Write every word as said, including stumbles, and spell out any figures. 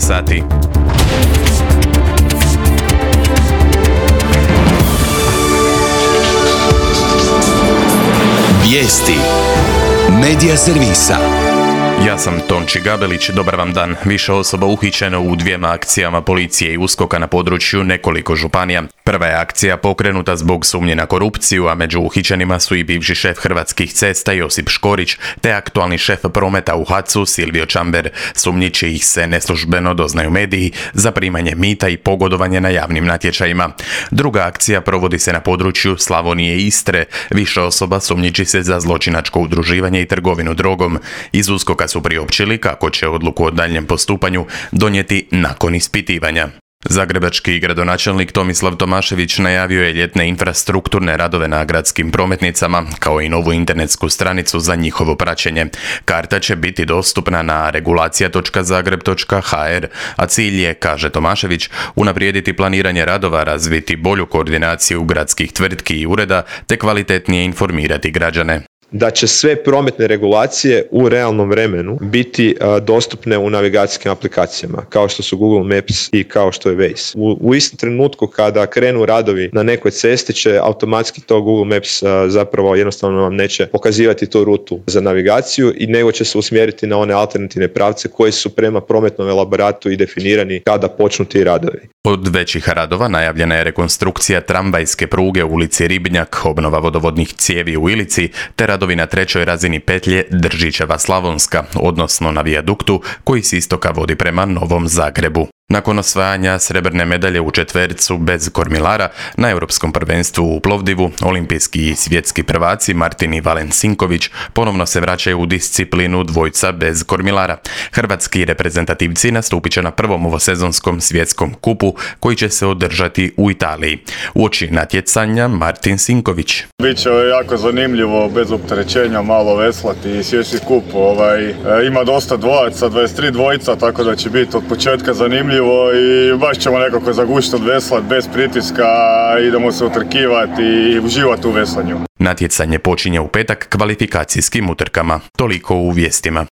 sati. Vijesti Medija servisa. Ja sam Tonči Gabelić, dobar vam dan. Više osoba uhićeno u dvijema akcijama policije i uskoka na području nekoliko županija. Prva je akcija pokrenuta zbog sumnje na korupciju, a među uhićenima su i bivši šef Hrvatskih cesta Josip Škorić, te aktualni šef prometa u HAC-u Silvio Čamber. Sumnjiči ih se neslužbeno doznaju mediji za primanje mita i pogodovanje na javnim natječajima. Druga akcija provodi se na području Slavonije i Istre. Više osoba sumnjiči se za zločinačko udruživanje i trgovinu drogom. Iz uskoka su priopćili kako će odluku o daljnjem postupanju donijeti nakon ispitivanja. Zagrebački gradonačelnik Tomislav Tomašević najavio je ljetne infrastrukturne radove na gradskim prometnicama, kao i novu internetsku stranicu za njihovo praćenje. Karta će biti dostupna na regulacija točka zagreb točka ha er, a cilj je, kaže Tomašević, unaprijediti planiranje radova, razviti bolju koordinaciju gradskih tvrtki i ureda, te kvalitetnije informirati građane. Da će sve prometne regulacije u realnom vremenu biti a, dostupne u navigacijskim aplikacijama, kao što su Google Maps i kao što je Waze. U, u istom trenutku kada krenu radovi na nekoj cesti će automatski to Google Maps a, zapravo jednostavno vam neće pokazivati tu rutu za navigaciju i nego će se usmjeriti na one alternativne pravce koji su prema prometnom elaboratu i definirani kada počnu ti radovi. Od većih radova najavljena je rekonstrukcija tramvajske pruge u ulici Ribnjak, obnova vodovodnih cijevi u Ilici, te radovi na trećoj razini petlje Držićeva Slavonska, odnosno na vijaduktu koji s istoka vodi prema Novom Zagrebu. Nakon osvajanja srebrne medalje u četvercu bez kormilara na Europskom prvenstvu u Plovdivu, olimpijski i svjetski prvaci Martin i Valen Sinković ponovno se vraćaju u disciplinu dvojca bez kormilara. Hrvatski reprezentativci nastupit će na prvom ovosezonskom svjetskom kupu koji će se održati u Italiji. Uoči natjecanja Martin Sinković. Biće jako zanimljivo bez opterećenja malo veslati i svjetski kup. Ovaj, ima dosta dvojaca, dvadeset tri dvojica, tako da će biti od početka zanimljivo i baš ćemo nekako zagušiti od veslat bez pritiska, idemo se utrkivati i uživati u veslanju. Natjecanje počinje u petak kvalifikacijskim utrkama. Toliko u vijestima.